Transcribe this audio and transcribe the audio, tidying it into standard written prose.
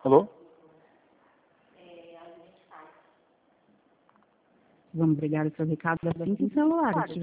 Alô? Vamos brigar o seu recado assim que o celular